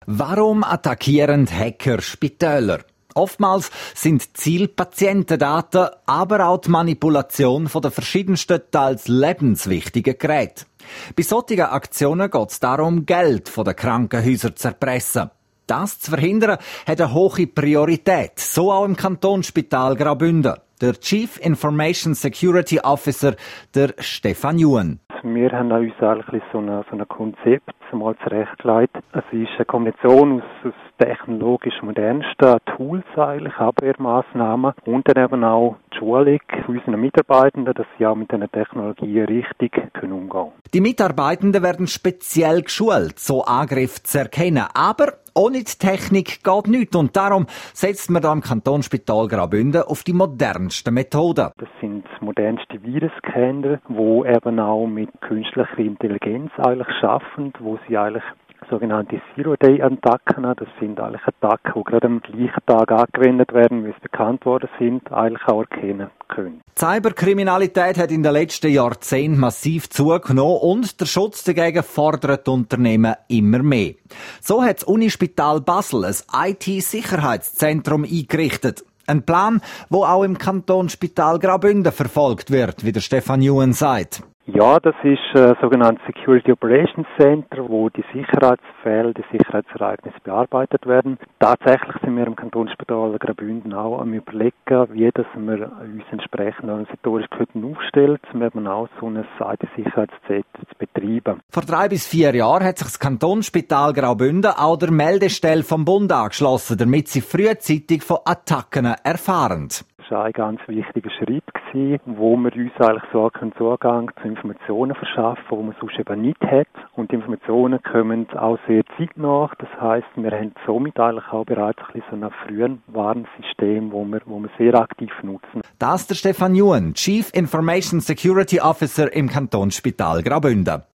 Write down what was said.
Warum attackieren Hacker Spitäler? Oftmals sind Ziel Patientendaten, aber auch die Manipulation von den verschiedensten, teils lebenswichtigen Geräten. Bei solchen Aktionen geht es darum, Geld von den Krankenhäusern zu erpressen. Das zu verhindern, hat eine hohe Priorität, so auch im Kantonsspital Graubünden. Der Chief Information Security Officer, der Stefan Juhn. Wir haben uns eigentlich so ein Konzept mal zurechtgelegt. Es ist eine Kombination aus technologisch modernsten Tools, eigentlich, Abwehrmaßnahmen und dann eben auch die Schulung unserer Mitarbeitenden, dass sie auch mit diesen Technologien richtig umgehen können. Die Mitarbeitenden werden speziell geschult, so Angriffe zu erkennen. Aber ohne die Technik geht nichts. Und darum setzt man da im Kantonsspital Graubünden auf die modernsten Methoden. Das sind modernste Virenscanner, die eben auch mit künstlicher Intelligenz eigentlich schaffen, wo sie eigentlich sogenannte Zero-Day-Attacken, das sind eigentlich Attacken, die gerade am gleichen Tag angewendet werden, wie sie bekannt worden sind, eigentlich auch erkennen können. Die Cyberkriminalität hat in den letzten Jahrzehnten massiv zugenommen und der Schutz dagegen fordert die Unternehmen immer mehr. So hat das Unispital Basel ein IT-Sicherheitszentrum eingerichtet. Ein Plan, der auch im Kantonsspital Graubünden verfolgt wird, wie der Stefan Juhn sagt. Ja, das ist ein sogenanntes Security Operations Center, wo die Sicherheitsfälle, die Sicherheitsereignisse bearbeitet werden. Tatsächlich sind wir im Kantonsspital Graubünden auch am Überlegen, wie dass wir uns entsprechend organisatorisch aufstellen, um eben auch so ein IT-Sicherheitszentrum zu betreiben. Vor 3 bis 4 Jahren hat sich das Kantonsspital Graubünden auch der Meldestelle vom Bund angeschlossen, damit sie frühzeitig von Attacken erfahren. Das war ein ganz wichtiger Schritt, wo wir uns eigentlich so Zugang zu Informationen verschaffen, die man sonst eben nicht hat. Und die Informationen kommen auch sehr zeitnah. Das heisst, wir haben somit eigentlich auch bereits ein frühes Warnsystem, wo wir sehr aktiv nutzen. Das ist der Stefan Juhn, Chief Information Security Officer im Kantonsspital Graubünden.